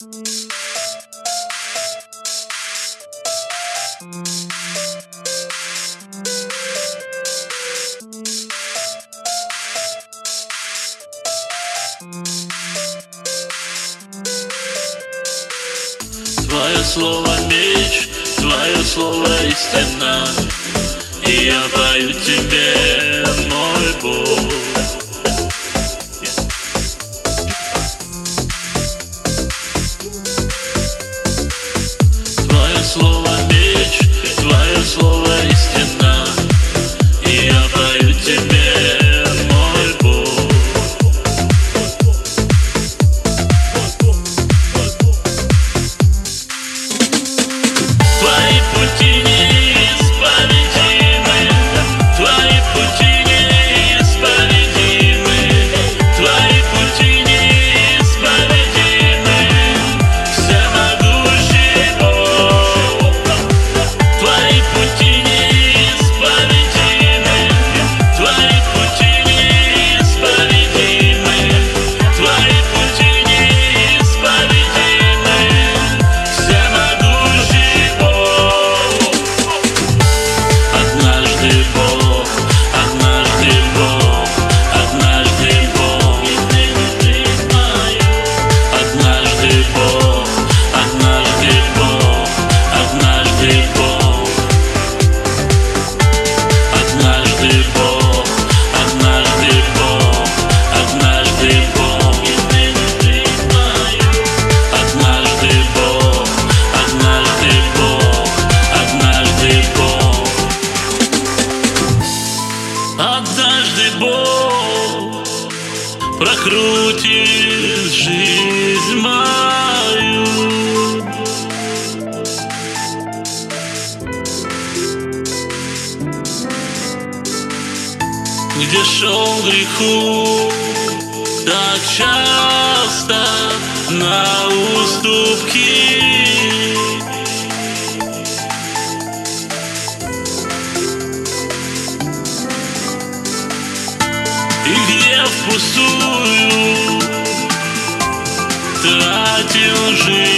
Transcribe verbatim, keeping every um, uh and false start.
Твое слово меч, твое слово истина, и я пою тебе, мой Бог. Твое слово меч, твое слово истина, и я пою тебе, мой Бог. Твои пути неисповедимы, твои пути неисповедимы, твои пути неисповедимы, всемогущий Бог. Твои пути неисповедимы, твои пути неисповедимы, твои пути неисповедимы, всемогущий Бог. Однажды Бог, однажды Бог, однажды Бог, однажды Бог, однажды Бог, однажды Бог, однажды Бог, однажды Бог, однажды Бог, однажды Бог, однажды Бог, однажды Бог. Однажды Бог прокрутит жизнь мою. Где шел к греху так часто на уступки, и где впустую тратил жизнь.